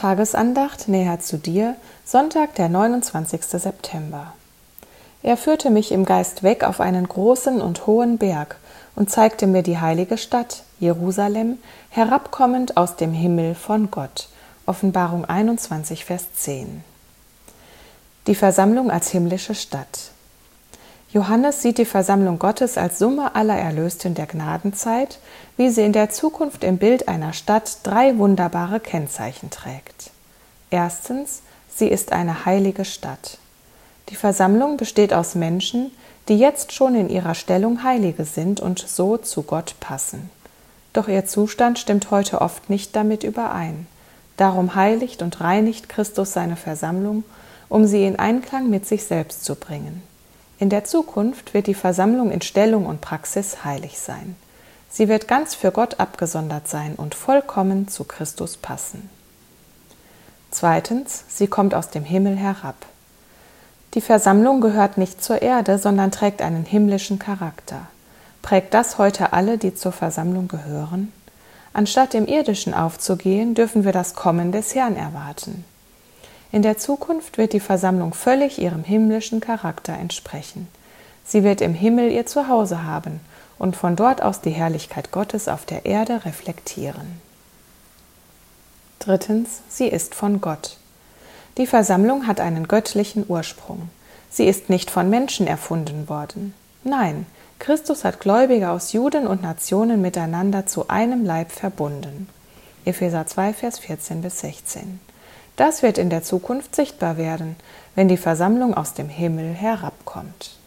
Tagesandacht näher zu dir, Sonntag, der 29. September. Er führte mich im Geist weg auf einen großen und hohen Berg und zeigte mir die heilige Stadt, Jerusalem, herabkommend aus dem Himmel von Gott. Offenbarung 21, Vers 10. Die Versammlung als himmlische Stadt. Johannes sieht die Versammlung Gottes als Summe aller Erlösten der Gnadenzeit, wie sie in der Zukunft im Bild einer Stadt 3 wunderbare Kennzeichen trägt. Erstens, sie ist eine heilige Stadt. Die Versammlung besteht aus Menschen, die jetzt schon in ihrer Stellung Heilige sind und so zu Gott passen. Doch ihr Zustand stimmt heute oft nicht damit überein. Darum heiligt und reinigt Christus seine Versammlung, um sie in Einklang mit sich selbst zu bringen. In der Zukunft wird die Versammlung in Stellung und Praxis heilig sein. Sie wird ganz für Gott abgesondert sein und vollkommen zu Christus passen. Zweitens, sie kommt aus dem Himmel herab. Die Versammlung gehört nicht zur Erde, sondern trägt einen himmlischen Charakter. Prägt das heute alle, die zur Versammlung gehören? Anstatt im Irdischen aufzugehen, dürfen wir das Kommen des Herrn erwarten. In der Zukunft wird die Versammlung völlig ihrem himmlischen Charakter entsprechen. Sie wird im Himmel ihr Zuhause haben und von dort aus die Herrlichkeit Gottes auf der Erde reflektieren. Drittens, sie ist von Gott. Die Versammlung hat einen göttlichen Ursprung. Sie ist nicht von Menschen erfunden worden. Nein, Christus hat Gläubige aus Juden und Nationen miteinander zu einem Leib verbunden. Epheser 2, Vers 14 bis 16. Das wird in der Zukunft sichtbar werden, wenn die Versammlung aus dem Himmel herabkommt.